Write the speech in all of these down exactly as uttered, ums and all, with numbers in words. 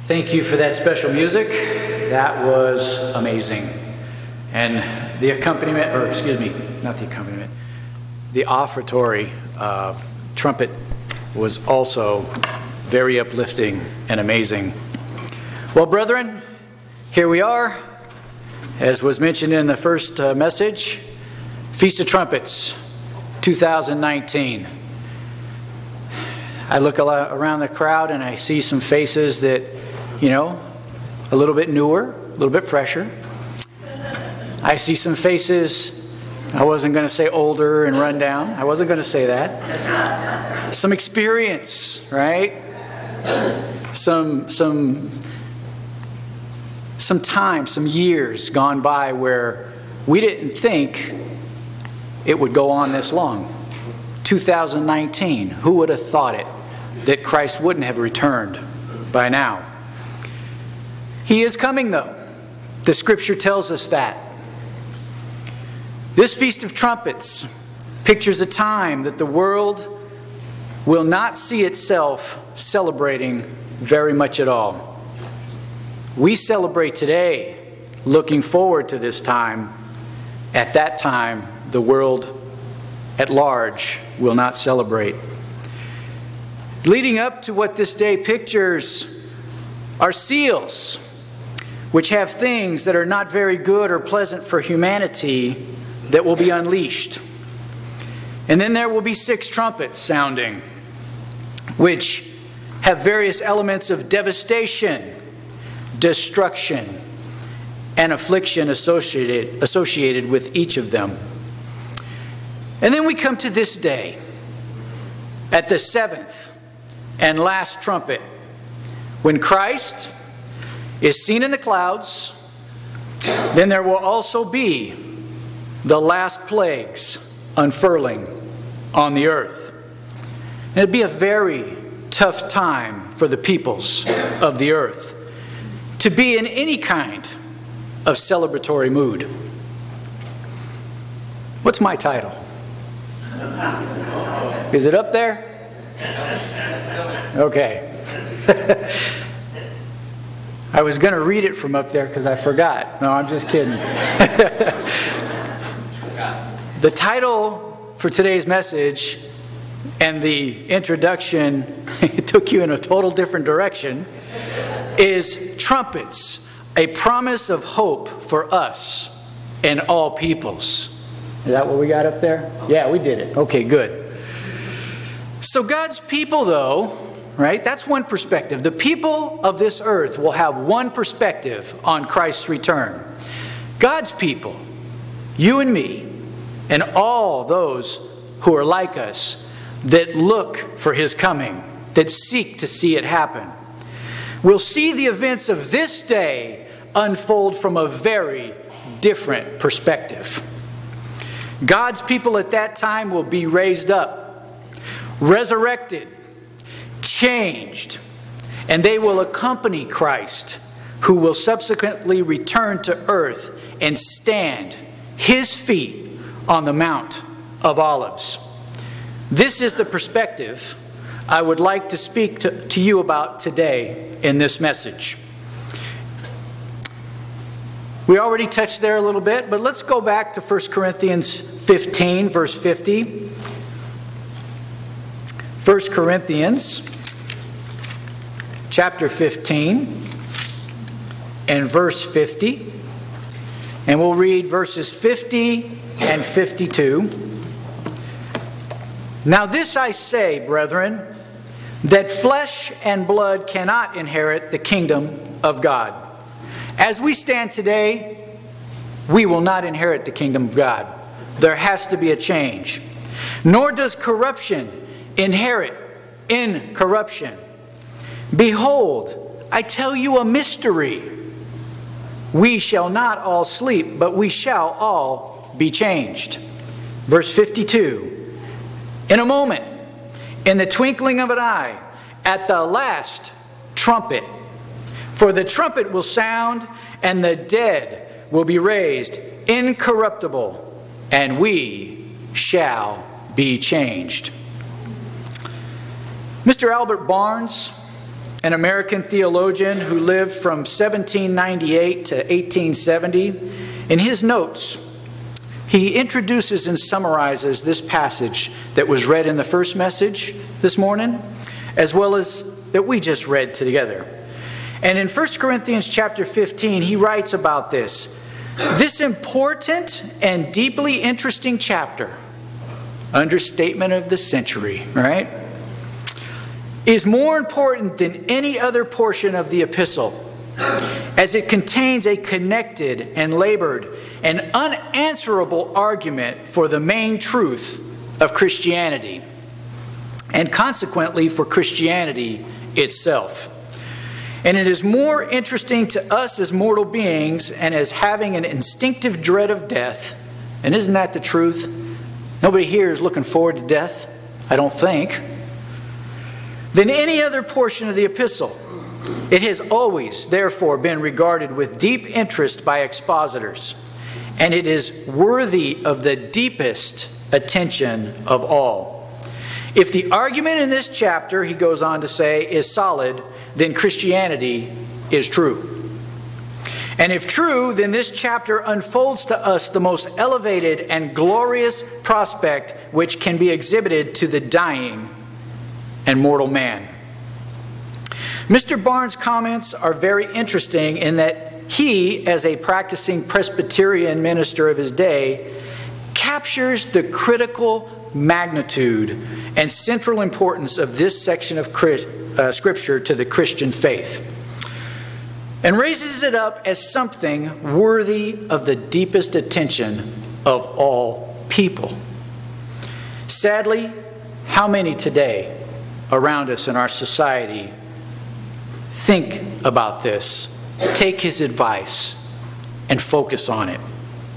Thank you for that special music. That was amazing. And the accompaniment, or excuse me, not the accompaniment, the offertory uh, trumpet was also very uplifting and amazing. Well, brethren, here we are. As was mentioned in the first uh, message, Feast of Trumpets, two thousand nineteen. I look a lot around the crowd and I see some faces that, you know, a little bit newer, a little bit fresher. I see some faces, I wasn't going to say older and run down. I wasn't going to say that. Some experience, right? Some, some, some time, some years gone by where we didn't think it would go on this long. two thousand nineteen, who would have thought it, that Christ wouldn't have returned by now? He is coming though. The scripture tells us that. This Feast of Trumpets pictures a time that the world will not see itself celebrating very much at all. We celebrate today, looking forward to this time. At that time, the world at large will not celebrate. Leading up to what this day pictures are seals, which have things that are not very good or pleasant for humanity that will be unleashed. And then there will be six trumpets sounding, which have various elements of devastation, destruction, and affliction associated, associated with each of them. And then we come to this day, at the seventh and last trumpet, when Christ is seen in the clouds. Then there will also be the last plagues unfurling on the earth. And it'd be a very tough time for the peoples of the earth to be in any kind of celebratory mood. What's my title? Is it up there? Okay. I was going to read it from up there because I forgot. No, I'm just kidding. The title for today's message and the introduction, it took you in a total different direction, is Trumpets, a promise of hope for us and all peoples. Is that what we got up there? Yeah, we did it. Okay, good. So God's people, though, right? That's one perspective. The people of this earth will have one perspective on Christ's return. God's people, you and me, and all those who are like us that look for His coming, that seek to see it happen, will see the events of this day unfold from a very different perspective. God's people at that time will be raised up, resurrected, changed, and they will accompany Christ, who will subsequently return to earth and stand His feet on the Mount of Olives. This is the perspective I would like to speak to, to you about today in this message. We already touched there a little bit, but let's go back to First Corinthians fifteen, verse fifty. First Corinthians chapter fifteen and verse fifty. And we'll read verses fifty and fifty-two. Now this I say, brethren, that flesh and blood cannot inherit the kingdom of God. As we stand today, we will not inherit the kingdom of God. There has to be a change. Nor does corruption inherit incorruption. Behold, I tell you a mystery. We shall not all sleep, but we shall all be changed. Verse fifty-two. In a moment, in the twinkling of an eye, at the last trumpet, for the trumpet will sound, and the dead will be raised incorruptible, and we shall be changed. Mister Albert Barnes an American theologian who lived from seventeen ninety-eight to eighteen seventy. In his notes, he introduces and summarizes this passage that was read in the first message this morning, as well as that we just read together. And in First Corinthians chapter fifteen, he writes about this. This important and deeply interesting chapter, understatement of the century, right, is more important than any other portion of the epistle, as it contains a connected and labored and unanswerable argument for the main truth of Christianity, and consequently for Christianity itself. And it is more interesting to us as mortal beings and as having an instinctive dread of death. And isn't that the truth? Nobody here is looking forward to death, I don't think, than any other portion of the epistle. It has always, therefore, been regarded with deep interest by expositors, and it is worthy of the deepest attention of all. If the argument in this chapter, he goes on to say, is solid, then Christianity is true. And if true, then this chapter unfolds to us the most elevated and glorious prospect which can be exhibited to the dying and mortal man. Mister Barnes' comments are very interesting in that he, as a practicing Presbyterian minister of his day, captures the critical magnitude and central importance of this section of uh, Scripture to the Christian faith, and raises it up as something worthy of the deepest attention of all people. Sadly, how many today around us in our society think about this, take his advice, and focus on it?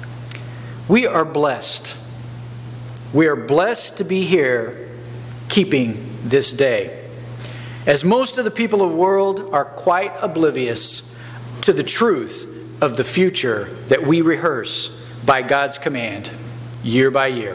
We are blessed. We are blessed to be here keeping this day, as most of the people of the world are quite oblivious to the truth of the future that we rehearse by God's command year by year.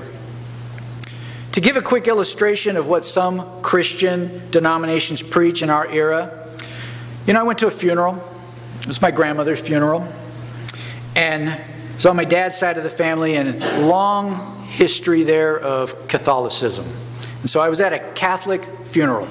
To give a quick illustration of what some Christian denominations preach in our era, you know, I went to a funeral. It was my grandmother's funeral. And it was on my dad's side of the family, and a long history there of Catholicism. And so I was at a Catholic funeral.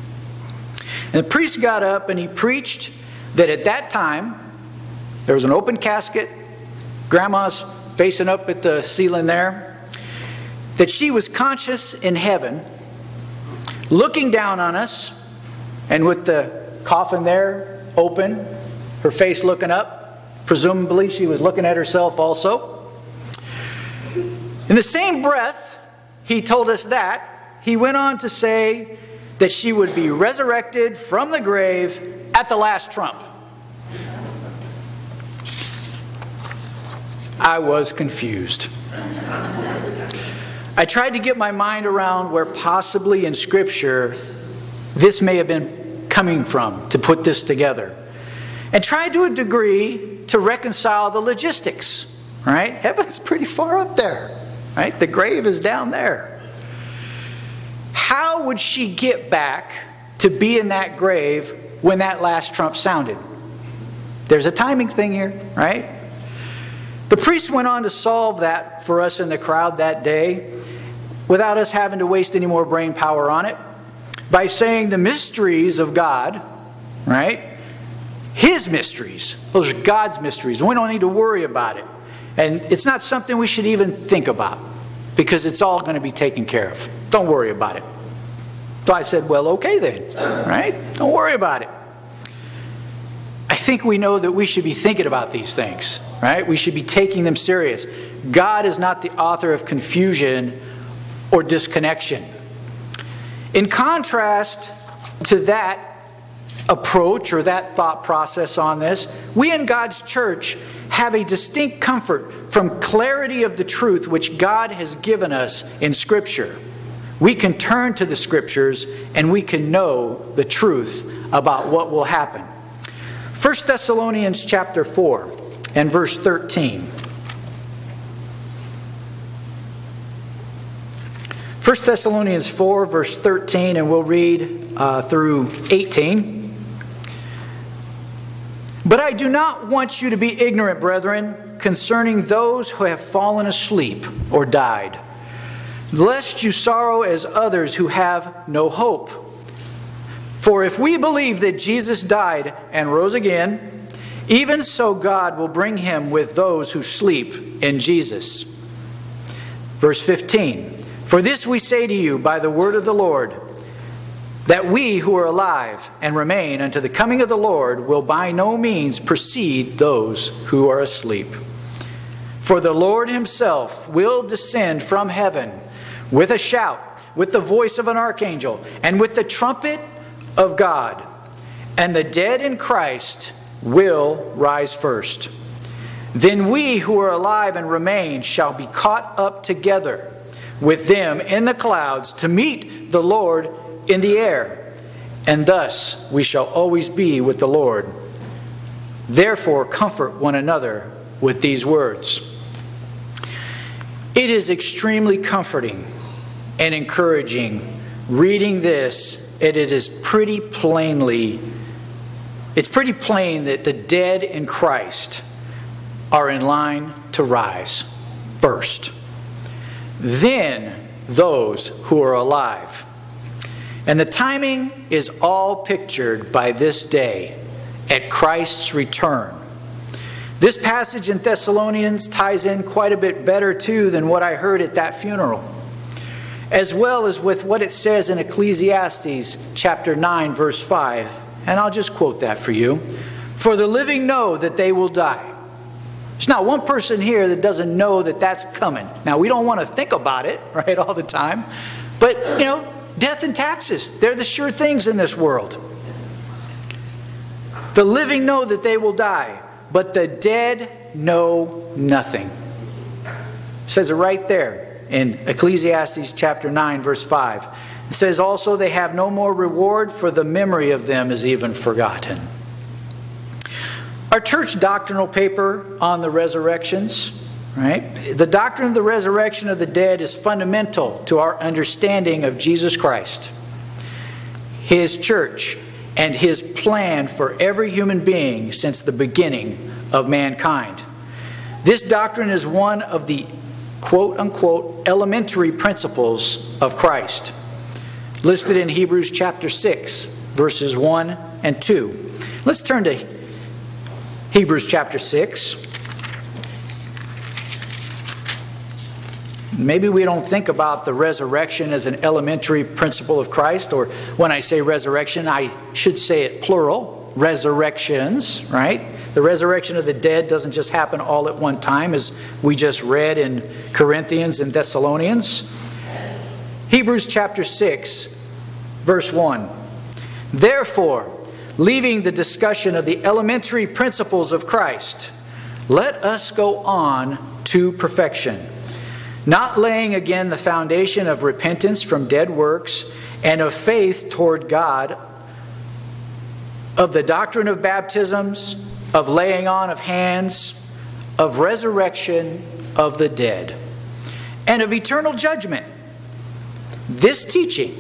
And the priest got up and he preached that at that time, there was an open casket, grandma's facing up at the ceiling there, that she was conscious in heaven, looking down on us, and with the coffin there open, her face looking up, presumably she was looking at herself also. In the same breath, he told us that, he went on to say that she would be resurrected from the grave at the last trump. I was confused. I tried to get my mind around where possibly in Scripture this may have been coming from to put this together, and tried to a degree to reconcile the logistics, right? Heaven's pretty far up there, right? The grave is down there. How would she get back to be in that grave when that last trump sounded? There's a timing thing here, right? The priest went on to solve that for us in the crowd that day without us having to waste any more brain power on it by saying the mysteries of God, right? His mysteries. Those are God's mysteries. And we don't need to worry about it. And it's not something we should even think about because it's all going to be taken care of. Don't worry about it. So I said, well, okay then, right? Don't worry about it. I think we know that we should be thinking about these things, right? We should be taking them serious. God is not the author of confusion or disconnection. In contrast to that approach or that thought process on this, we in God's church have a distinct comfort from clarity of the truth which God has given us in Scripture. We can turn to the Scriptures and we can know the truth about what will happen. First Thessalonians chapter four and verse thirteen. First Thessalonians four verse thirteen, and we'll read uh, through eighteen. But I do not want you to be ignorant, brethren, concerning those who have fallen asleep or died, lest you sorrow as others who have no hope. For if we believe that Jesus died and rose again, even so God will bring him with those who sleep in Jesus. Verse fifteen, for this we say to you by the word of the Lord, that we who are alive and remain unto the coming of the Lord will by no means precede those who are asleep. For the Lord himself will descend from heaven with a shout, with the voice of an archangel, and with the trumpet of God. And the dead in Christ will rise first. Then we who are alive and remain shall be caught up together with them in the clouds to meet the Lord in the air, and thus we shall always be with the Lord. Therefore comfort one another with these words. It is extremely comforting and encouraging reading this, and it is pretty plainly, it's pretty plain that the dead in Christ are in line to rise first. Then those who are alive. And the timing is all pictured by this day at Christ's return. This passage in Thessalonians ties in quite a bit better too than what I heard at that funeral, as well as with what it says in Ecclesiastes chapter nine verse five. And I'll just quote that for you. For the living know that they will die. There's not one person here that doesn't know that that's coming. Now, we don't want to think about it, right, all the time. But, you know, death and taxes, they're the sure things in this world. The living know that they will die, but the dead know nothing. It says it right there in Ecclesiastes chapter nine, verse five. It says also, they have no more reward, for the memory of them is even forgotten. Our church doctrinal paper on the resurrections, right? The doctrine of the resurrection of the dead is fundamental to our understanding of Jesus Christ, His church, and His plan for every human being since the beginning of mankind. This doctrine is one of the quote-unquote elementary principles of Christ, listed in Hebrews chapter six, verses one and two. Let's turn to Hebrews chapter six. Maybe we don't think about the resurrection as an elementary principle of Christ, or when I say resurrection, I should say it plural, resurrections, right? The resurrection of the dead doesn't just happen all at one time, as we just read in Corinthians and Thessalonians. Hebrews chapter six, verse one. Therefore, leaving the discussion of the elementary principles of Christ, let us go on to perfection, not laying again the foundation of repentance from dead works and of faith toward God, of the doctrine of baptisms, of laying on of hands, of resurrection of the dead, and of eternal judgment. This teaching,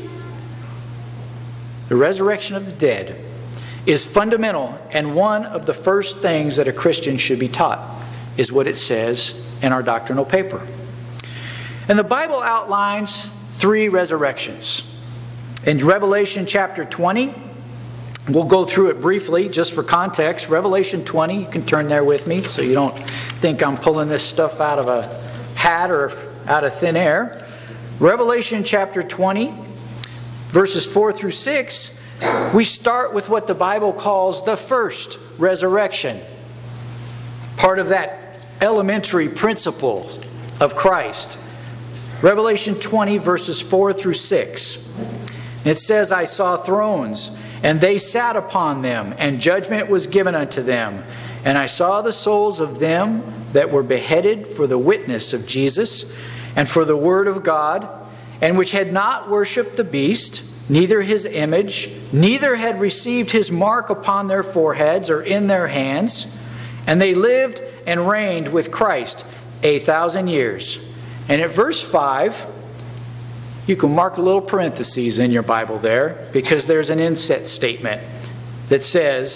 the resurrection of the dead, is fundamental and one of the first things that a Christian should be taught, is what it says in our doctrinal paper. And the Bible outlines three resurrections. In Revelation chapter twenty, we'll go through it briefly just for context. Revelation twenty, you can turn there with me so you don't think I'm pulling this stuff out of a hat or out of thin air. Revelation chapter twenty, verses four through six, we start with what the Bible calls the first resurrection. Part of that elementary principle of Christ. Revelation twenty, verses four through six. It says, I saw thrones, and they sat upon them, and judgment was given unto them. And I saw the souls of them that were beheaded for the witness of Jesus, and for the word of God, and which had not worshipped the beast, neither his image, neither had received his mark upon their foreheads or in their hands. And they lived and reigned with Christ a thousand years. And at verse five, you can mark a little parentheses in your Bible there, because there's an inset statement that says,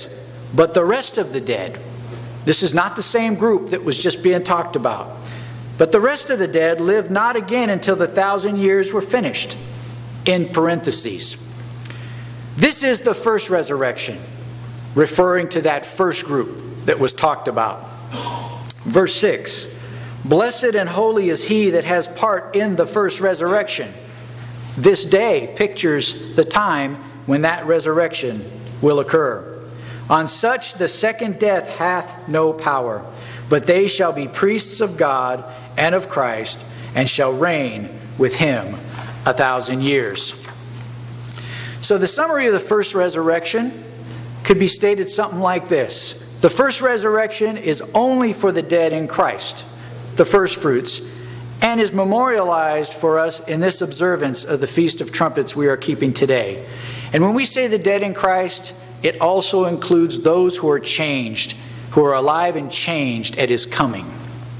But the rest of the dead, this is not the same group that was just being talked about. But the rest of the dead lived not again until the thousand years were finished. In parentheses. This is the first resurrection, referring to that first group that was talked about. Verse six. Blessed and holy is he that has part in the first resurrection. This day pictures the time when that resurrection will occur. On such the second death hath no power, but they shall be priests of God and of Christ, and shall reign with him a thousand years. So the summary of the first resurrection could be stated something like this. The first resurrection is only for the dead in Christ, the first fruits, and is memorialized for us in this observance of the Feast of Trumpets we are keeping today. And when we say the dead in Christ, it also includes those who are changed, who are alive and changed at his coming.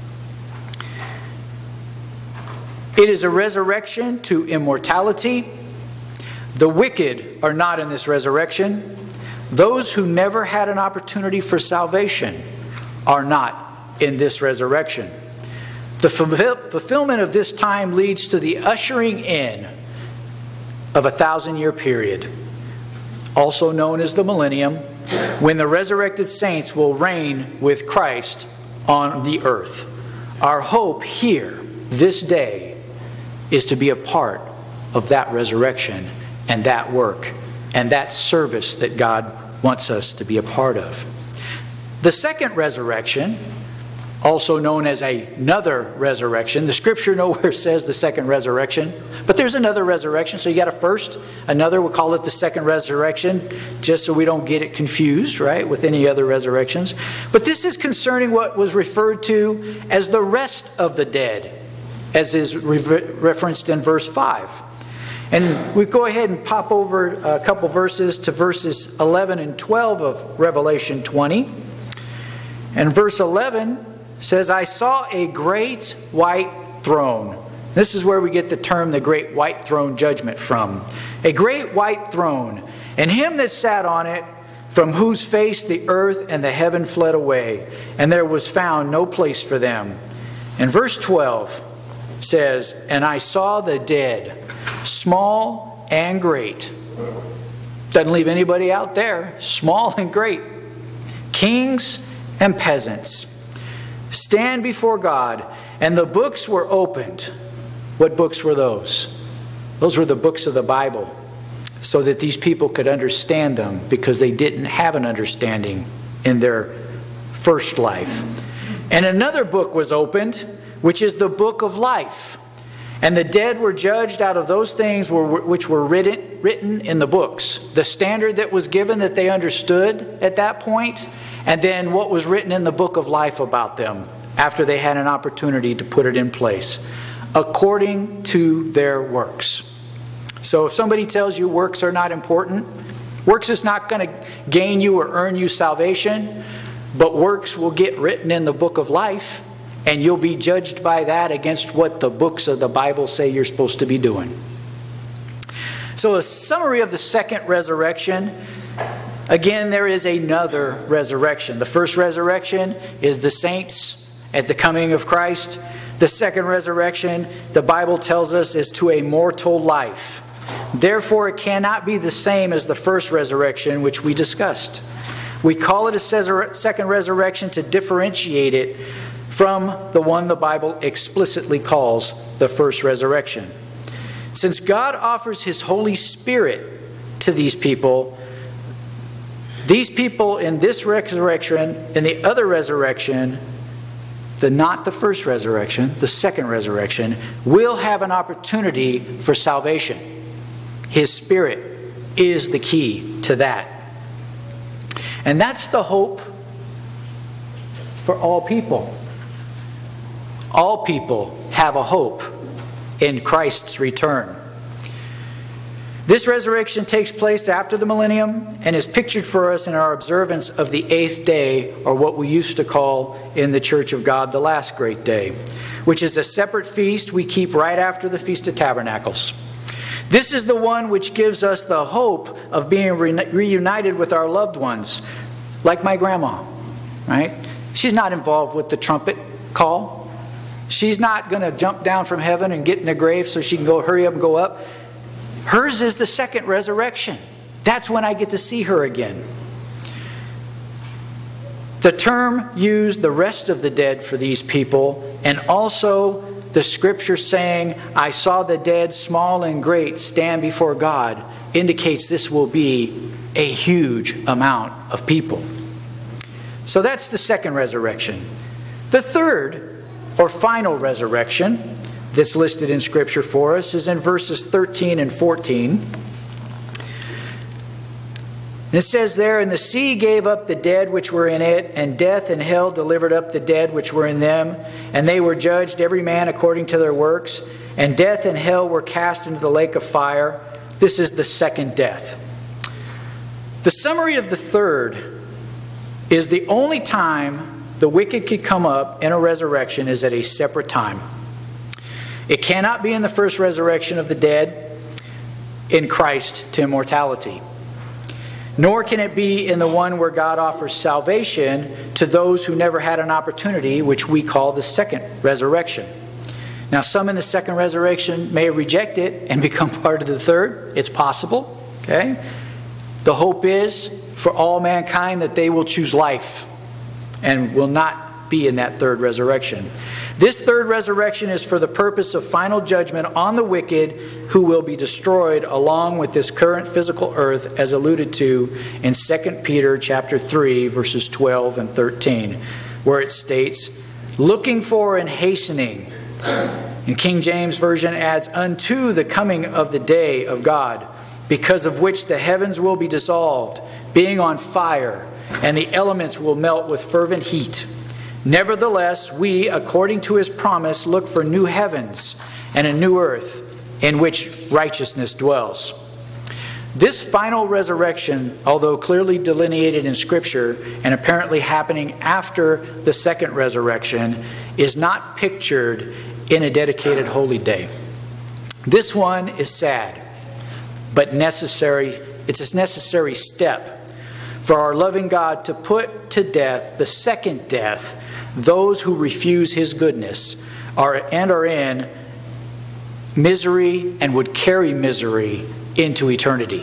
It is a resurrection to immortality. The wicked are not in this resurrection. Those who never had an opportunity for salvation are not in this resurrection. The fulfillment of this time leads to the ushering in of a thousand-year period, also known as the millennium, when the resurrected saints will reign with Christ on the earth. Our hope here, this day, is to be a part of that resurrection and that work and that service that God wants us to be a part of. The second resurrection, also known as another resurrection. The scripture nowhere says the second resurrection, but there's another resurrection. So you got a first, another, we'll call it the second resurrection, just so we don't get it confused, right, with any other resurrections. But this is concerning what was referred to as the rest of the dead, as is re- referenced in verse five. And we go ahead and pop over a couple verses to verses eleven and twelve of Revelation twenty. And verse eleven says, I saw a great white throne. This is where we get the term the great white throne judgment from. A great white throne, and him that sat on it, from whose face the earth and the heaven fled away, and there was found no place for them. And verse twelve says, and I saw the dead, small and great. Doesn't leave anybody out there. Small and great. Kings and peasants stand before God, and the books were opened. What books were those? Those were the books of the Bible, so that these people could understand them, because they didn't have an understanding in their first life. And another book was opened, which is the book of life. And the dead were judged out of those things which were written, written in the books. The standard that was given that they understood at that point, and then what was written in the book of life about them after they had an opportunity to put it in place, according to their works. So if somebody tells you works are not important, works is not going to gain you or earn you salvation, but works will get written in the book of life, and you'll be judged by that against what the books of the Bible say you're supposed to be doing. So a summary of the second resurrection. Again, there is another resurrection. The first resurrection is the saints at the coming of Christ. The second resurrection, the Bible tells us, is to a mortal life. Therefore, it cannot be the same as the first resurrection, which we discussed. We call it a second resurrection to differentiate it from the one the Bible explicitly calls the first resurrection. Since God offers His Holy Spirit to these people, these people in this resurrection, in the other resurrection, the not the first resurrection, the second resurrection, will have an opportunity for salvation. His Spirit is the key to that. And that's the hope for all people. All people have a hope in Christ's return. This resurrection takes place after the millennium and is pictured for us in our observance of the eighth day, or what we used to call in the Church of God the last great day, which is a separate feast we keep right after the Feast of Tabernacles. This is the one which gives us the hope of being re- reunited with our loved ones like my grandma, right? She's not involved with the trumpet call. She's not going to jump down from heaven and get in the grave so she can go hurry up and go up. Hers is the second resurrection. That's when I get to see her again. The term used the rest of the dead for these people, and also the scripture saying, I saw the dead, small and great, stand before God, indicates this will be a huge amount of people. So that's the second resurrection. The third, or final resurrection, that's listed in Scripture for us is in verses thirteen and fourteen. And it says there, and the sea gave up the dead which were in it, and death and hell delivered up the dead which were in them, and they were judged every man according to their works, and death and hell were cast into the lake of fire. This is the second death. The summary of the third is the only time the wicked could come up in a resurrection is at a separate time. It cannot be in the first resurrection of the dead in Christ to immortality. Nor can it be in the one where God offers salvation to those who never had an opportunity, which we call the second resurrection. Now, some in the second resurrection may reject it and become part of the third. It's possible. Okay? The hope is for all mankind that they will choose life and will not be in that third resurrection. This third resurrection is for the purpose of final judgment on the wicked who will be destroyed along with this current physical earth, as alluded to in Second Peter chapter three, verses twelve and thirteen, where it states, looking for and hastening. And King James Version adds, unto the coming of the day of God, because of which the heavens will be dissolved, being on fire, and the elements will melt with fervent heat. Nevertheless, we, according to his promise, look for new heavens and a new earth in which righteousness dwells. This final resurrection, although clearly delineated in Scripture and apparently happening after the second resurrection, is not pictured in a dedicated holy day. This one is sad, but necessary. It's a necessary step for our loving God to put to death, the second death, those who refuse his goodness are and are in misery and would carry misery into eternity.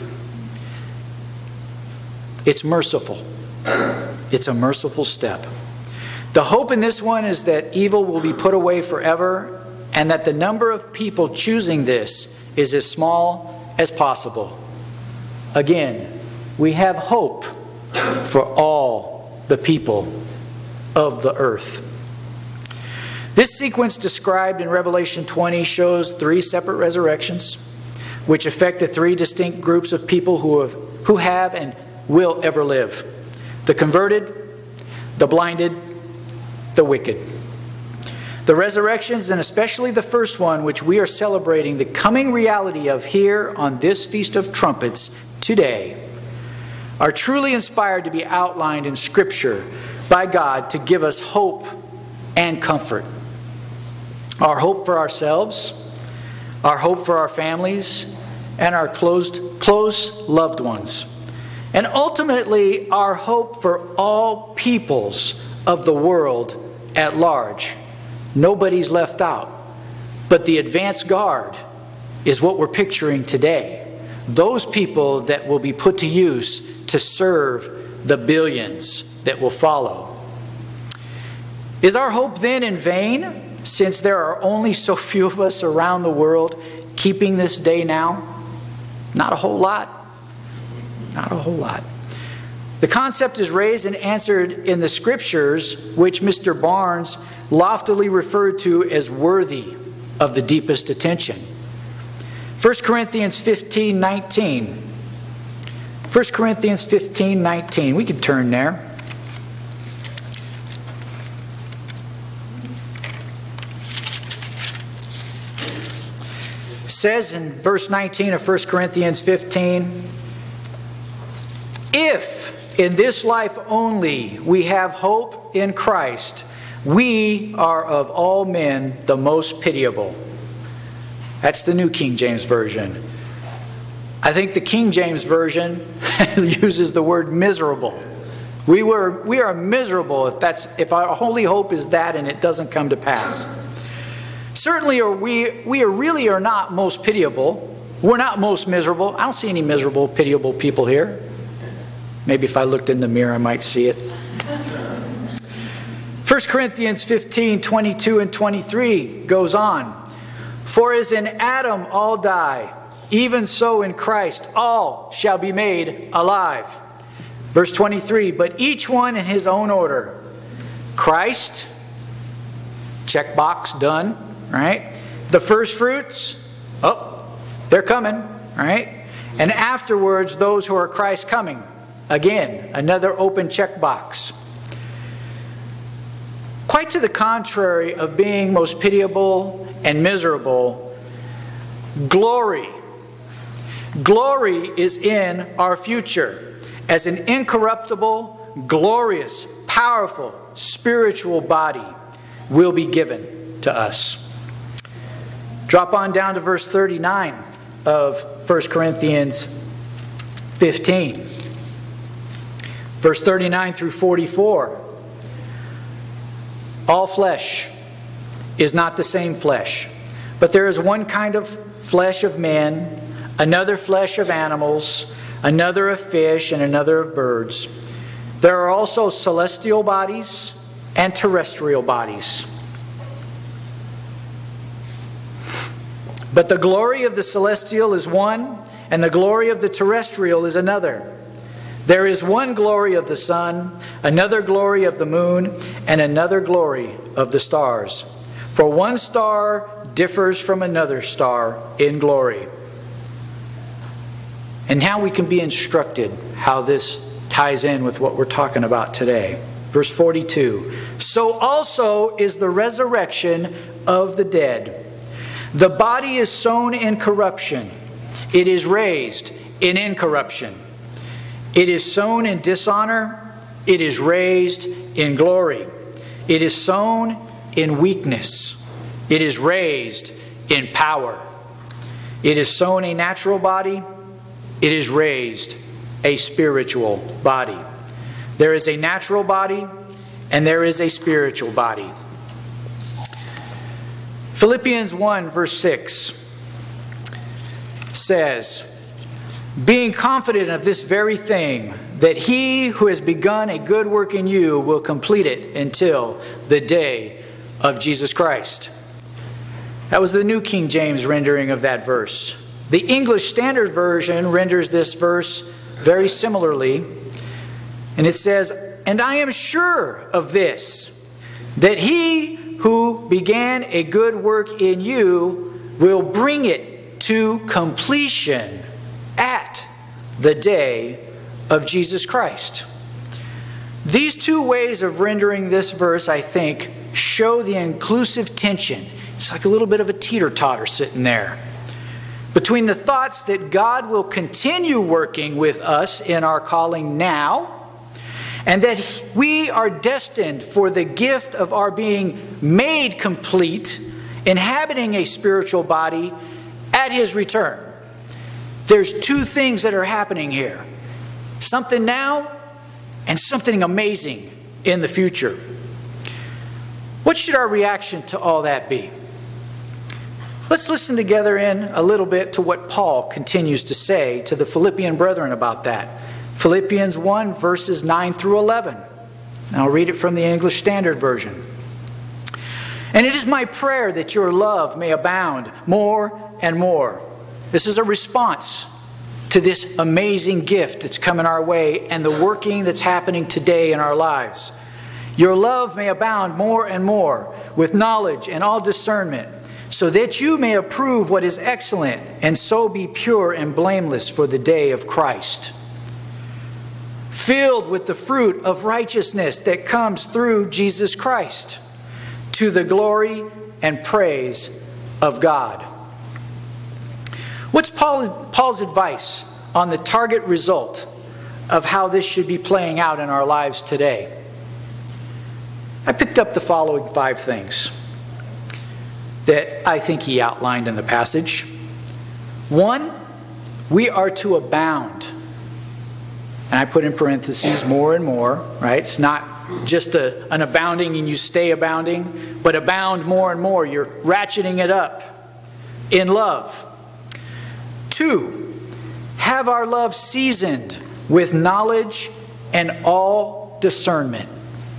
It's merciful. It's a merciful step. The hope in this one is that evil will be put away forever, and that the number of people choosing this is as small as possible. Again, we have hope for all the people of the earth. This sequence described in Revelation twenty shows three separate resurrections, which affect the three distinct groups of people who have, who have and will ever live: the converted, the blinded, the wicked. The resurrections, and especially the first one, which we are celebrating the coming reality of here on this Feast of Trumpets today, are truly inspired to be outlined in Scripture by God to give us hope and comfort. Our hope for ourselves, our hope for our families, and our close, close loved ones. And ultimately, our hope for all peoples of the world at large. Nobody's left out. But the advance guard is what we're picturing today. Those people that will be put to use to serve the billions that will follow. Is our hope then in vain, since there are only so few of us around the world keeping this day now? Not a whole lot. Not a whole lot. The concept is raised and answered in the Scriptures, which Mister Barnes loftily referred to as worthy of the deepest attention. First Corinthians fifteen nineteen. First Corinthians fifteen nineteen. We could turn there. It says in verse nineteen of First Corinthians fifteen, if in this life only we have hope in Christ, we are of all men the most pitiable. That's the New King James Version. I think the King James Version uses the word miserable We were we are miserable if that's if our holy hope is that and it doesn't come to pass. Certainly are we we are really are not most pitiable. We're not most miserable. I don't see any miserable, pitiable people here. Maybe if I looked in the mirror I might see it. First Corinthians fifteen, twenty-two and twenty-three goes on. For as in Adam all die, even so in Christ all shall be made alive. Verse twenty-three, but each one in his own order. Christ, check box, done, right? The first fruits, oh, they're coming, right? And afterwards, those who are Christ's coming. Again, another open check box. Quite to the contrary of being most pitiable and miserable, glory. Glory is in our future as an incorruptible, glorious, powerful, spiritual body will be given to us. Drop on down to verse thirty-nine of First Corinthians fifteen. Verse thirty-nine through forty-four. All flesh is not the same flesh, but there is one kind of flesh of men, another flesh of animals, another of fish, and another of birds. There are also celestial bodies and terrestrial bodies. But the glory of the celestial is one, and the glory of the terrestrial is another. There is one glory of the sun, another glory of the moon, and another glory of the stars. For one star differs from another star in glory. And now we can be instructed how this ties in with what we're talking about today. Verse forty-two. So also is the resurrection of the dead. The body is sown in corruption. It is raised in incorruption. It is sown in dishonor. It is raised in glory. It is sown in weakness. It is raised in power. It is sown a natural body. It is raised a spiritual body. There is a natural body and there is a spiritual body. Philippians one verse six says, being confident of this very thing, that he who has begun a good work in you will complete it until the day of Jesus Christ. That was the New King James rendering of that verse. The English Standard Version renders this verse very similarly. And it says, and I am sure of this, that he who began a good work in you will bring it to completion at the day of Jesus Christ. These two ways of rendering this verse, I think, show the inclusive tension. It's like a little bit of a teeter-totter sitting there between the thoughts that God will continue working with us in our calling now, and that we are destined for the gift of our being made complete, inhabiting a spiritual body at His return. There's two things that are happening here. Something now and something amazing in the future. What should our reaction to all that be? Let's listen together in a little bit to what Paul continues to say to the Philippian brethren about that. Philippians one, verses nine through eleven. I'll read it from the English Standard Version. And it is my prayer that your love may abound more and more. This is a response to this amazing gift that's coming our way and the working that's happening today in our lives. Your love may abound more and more with knowledge and all discernment, so that you may approve what is excellent and so be pure and blameless for the day of Christ, filled with the fruit of righteousness that comes through Jesus Christ, to the glory and praise of God. What's Paul, Paul's advice on the target result of how this should be playing out in our lives today? I picked up the following five things that I think he outlined in the passage. One, we are to abound. And I put in parentheses more and more, right? It's not just a, an abounding and you stay abounding, but abound more and more. You're ratcheting it up in love. Two, have our love seasoned with knowledge and all discernment.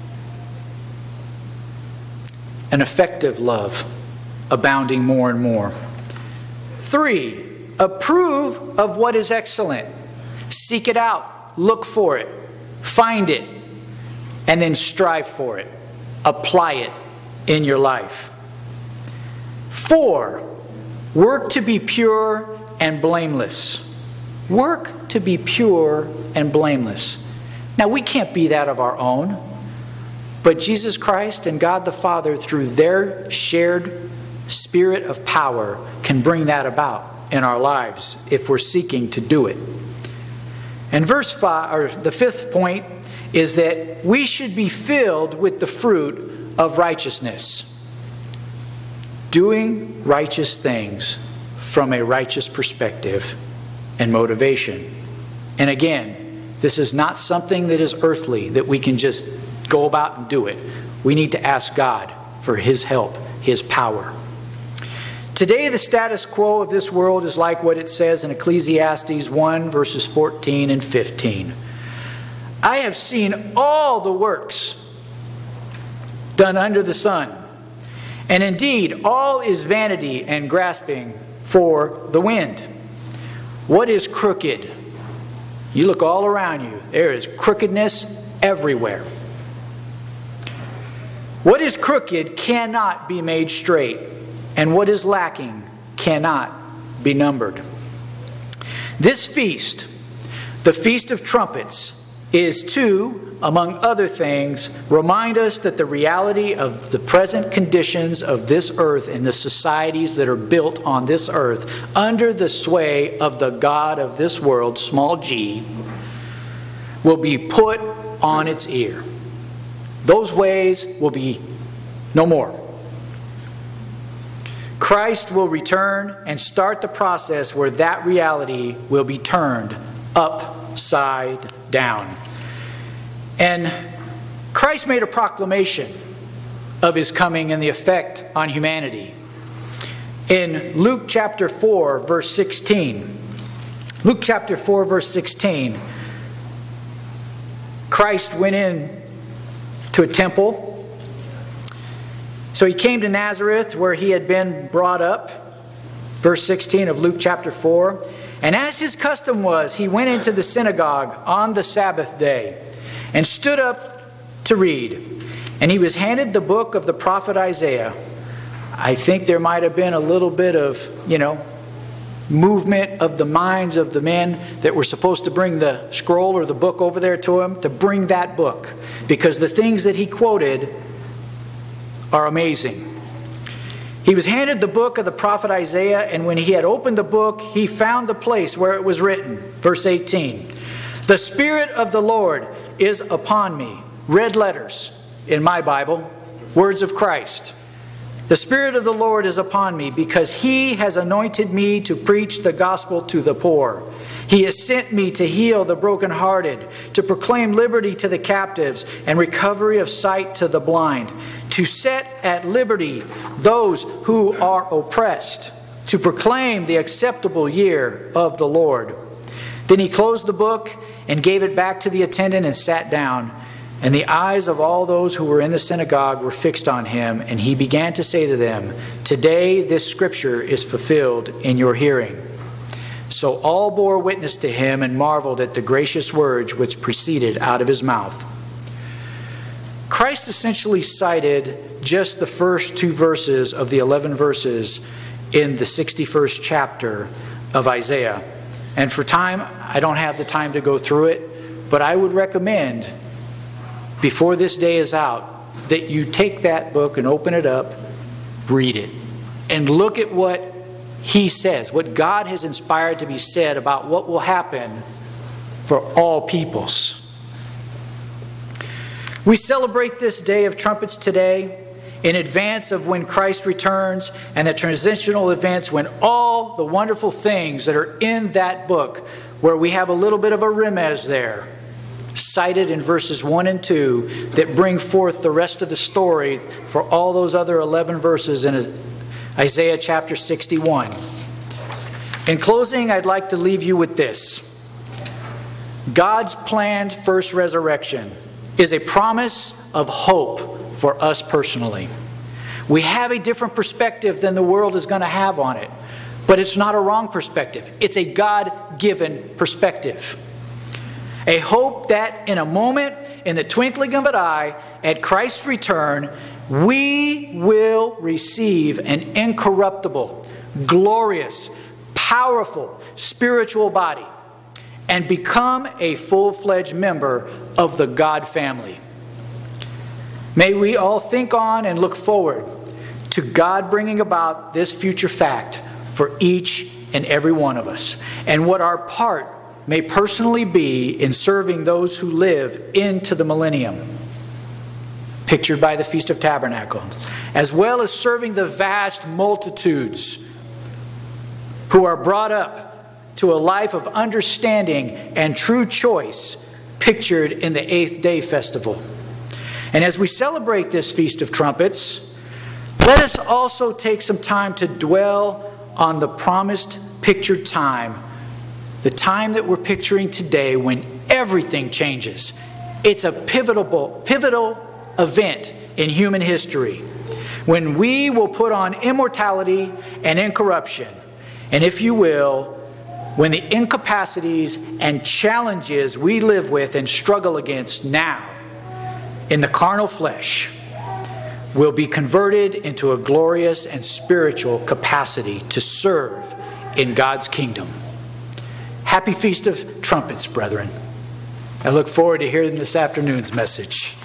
An effective love, abounding more and more. Three, approve of what is excellent. Seek it out, look for it, find it, and then strive for it. Apply it in your life. Four, work to be pure and blameless. Work to be pure and blameless. Now, we can't be that of our own, but Jesus Christ and God the Father, through their shared spirit of power, can bring that about in our lives if we're seeking to do it. And verse five, or the fifth point, is that we should be filled with the fruit of righteousness. Doing righteous things from a righteous perspective and motivation. And again, this is not something that is earthly, that we can just go about and do it. We need to ask God for His help, His power. Today, the status quo of this world is like what it says in Ecclesiastes one, verses fourteen and fifteen. I have seen all the works done under the sun, and indeed all is vanity and grasping for the wind. What is crooked? You look all around you. There is crookedness everywhere. What is crooked cannot be made straight, and what is lacking cannot be numbered. This feast, the Feast of Trumpets, is to, among other things, remind us that the reality of the present conditions of this earth and the societies that are built on this earth under the sway of the God of this world, small g, will be put on its ear. Those ways will be no more. Christ will return and start the process where that reality will be turned upside down. And Christ made a proclamation of His coming and the effect on humanity. In Luke chapter four, verse sixteen, Luke chapter four, verse sixteen, Christ went in to a temple. So He came to Nazareth where He had been brought up. Verse sixteen of Luke chapter four. And as His custom was, He went into the synagogue on the Sabbath day and stood up to read. And He was handed the book of the prophet Isaiah. I think there might have been a little bit of, you know, movement of the minds of the men that were supposed to bring the scroll or the book over there to Him, to bring that book. Because the things that He quoted are amazing. He was handed the book of the prophet Isaiah, and when he had opened the book, he found the place where it was written. Verse eighteen. The Spirit of the Lord is upon me. Red letters in my Bible. Words of Christ. The Spirit of the Lord is upon me because He has anointed me to preach the gospel to the poor. He has sent me to heal the brokenhearted, to proclaim liberty to the captives and recovery of sight to the blind, to set at liberty those who are oppressed, to proclaim the acceptable year of the Lord. Then He closed the book and gave it back to the attendant and sat down. And the eyes of all those who were in the synagogue were fixed on Him, and He began to say to them, Today this scripture is fulfilled in your hearing. So all bore witness to Him and marveled at the gracious words which proceeded out of His mouth. Christ essentially cited just the first two verses of the eleven verses in the sixty-first chapter of Isaiah. And for time, I don't have the time to go through it, but I would recommend, before this day is out, that you take that book and open it up, read it, and look at what He says, what God has inspired to be said about what will happen for all peoples. We celebrate this Day of Trumpets today in advance of when Christ returns and the transitional events when all the wonderful things that are in that book, where we have a little bit of a remez there, cited in verses one and two that bring forth the rest of the story for all those other eleven verses in Isaiah chapter sixty-one. In closing, I'd like to leave you with this. God's planned first resurrection is a promise of hope for us personally. We have a different perspective than the world is going to have on it, but it's not a wrong perspective. It's a God-given perspective. A hope that in a moment, in the twinkling of an eye, at Christ's return, we will receive an incorruptible, glorious, powerful spiritual body and become a full-fledged member of the God family. May we all think on and look forward to God bringing about this future fact for each and every one of us, and what our part may personally be in serving those who live into the millennium, pictured by the Feast of Tabernacles, as well as serving the vast multitudes who are brought up to a life of understanding and true choice, pictured in the Eighth Day Festival. And as we celebrate this Feast of Trumpets, let us also take some time to dwell on the promised pictured time, the time that we're picturing today when everything changes. It's a pivotal, pivotal event in human history when we will put on immortality and incorruption. And if you will, when the incapacities and challenges we live with and struggle against now in the carnal flesh will be converted into a glorious and spiritual capacity to serve in God's kingdom. Happy Feast of Trumpets, brethren. I look forward to hearing this afternoon's message.